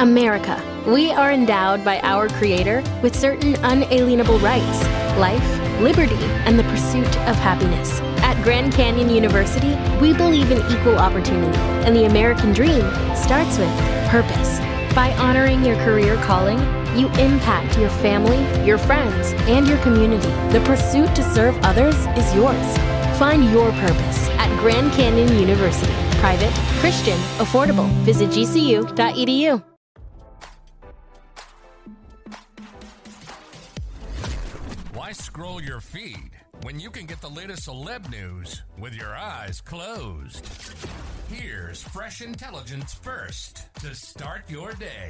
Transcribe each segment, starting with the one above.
America. We are endowed by our Creator with certain unalienable rights: life, liberty, and the pursuit of happiness. At Grand Canyon University, we believe in equal opportunity, and the American dream starts with purpose. By honoring your career calling, you impact your family, your friends, and your community. The pursuit to serve others is yours. Find your purpose at Grand Canyon University. Private, Christian, affordable. Visit gcu.edu. Why scroll your feed when you can get the latest celeb news with your eyes closed? Here's fresh intelligence first to start your day.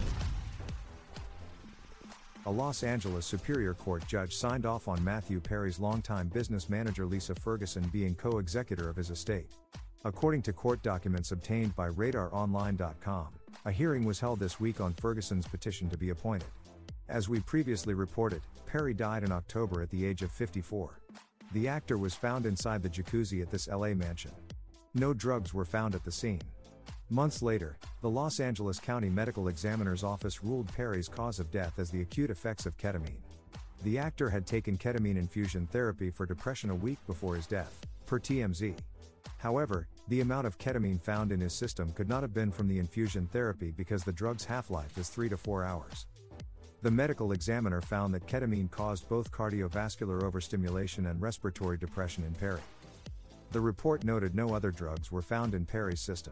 A Los Angeles Superior Court judge signed off on Matthew Perry's longtime business manager Lisa Ferguson being co-executor of his estate. According to court documents obtained by RadarOnline.com, a hearing was held this week on Ferguson's petition to be appointed. As we previously reported, Perry died in October at the age of 54. The actor was found inside the jacuzzi at this LA mansion. No drugs were found at the scene. Months later, the Los Angeles County Medical Examiner's Office ruled Perry's cause of death as the acute effects of ketamine. The actor had taken ketamine infusion therapy for depression a week before his death, per TMZ. However, the amount of ketamine found in his system could not have been from the infusion therapy because the drug's half-life is 3 to 4 hours. The medical examiner found that ketamine caused both cardiovascular overstimulation and respiratory depression in Perry. The report noted no other drugs were found in Perry's system.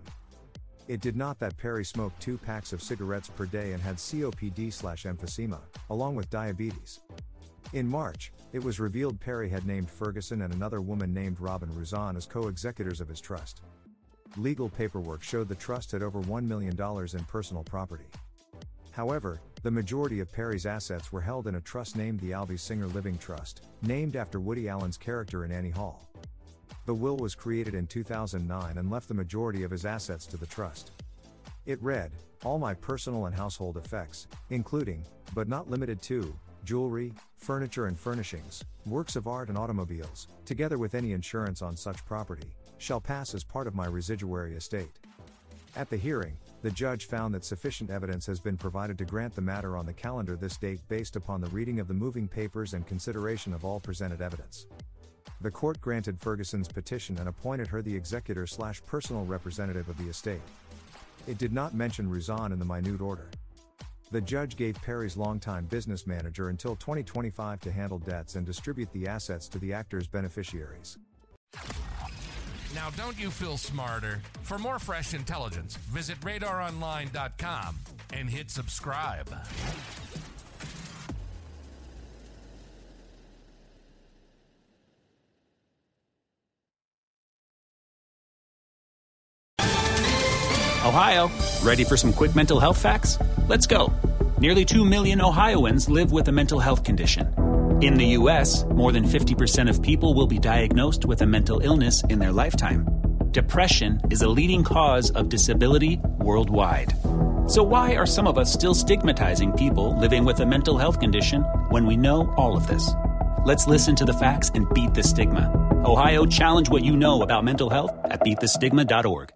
It did not that Perry smoked 2 packs of cigarettes per day and had COPD/emphysema, along with diabetes. In March, it was revealed Perry had named Ferguson and another woman named Robin Ruzan as co-executors of his trust. Legal paperwork showed the trust had over $1 million in personal property. However, the majority of Perry's assets were held in a trust named the Albee Singer Living Trust, named after Woody Allen's character in Annie Hall. The will was created in 2009 and left the majority of his assets to the trust. It read, "All my personal and household effects, including, but not limited to, jewelry, furniture and furnishings, works of art and automobiles, together with any insurance on such property, shall pass as part of my residuary estate." At the hearing, the judge found that sufficient evidence has been provided to grant the matter on the calendar this date based upon the reading of the moving papers and consideration of all presented evidence. The court granted Ferguson's petition and appointed her the executor/personal representative of the estate. It did not mention Ruzan in the minute order. The judge gave Perry's longtime business manager until 2025 to handle debts and distribute the assets to the actor's beneficiaries. Now, don't you feel smarter? For more fresh intelligence, visit RadarOnline.com and hit subscribe. Ohio, ready for some quick mental health facts? Let's go. Nearly 2 million Ohioans live with a mental health condition. In the U.S., more than 50% of people will be diagnosed with a mental illness in their lifetime. Depression is a leading cause of disability worldwide. So why are some of us still stigmatizing people living with a mental health condition when we know all of this? Let's listen to the facts and beat the stigma. Ohio, challenge what you know about mental health at beatthestigma.org.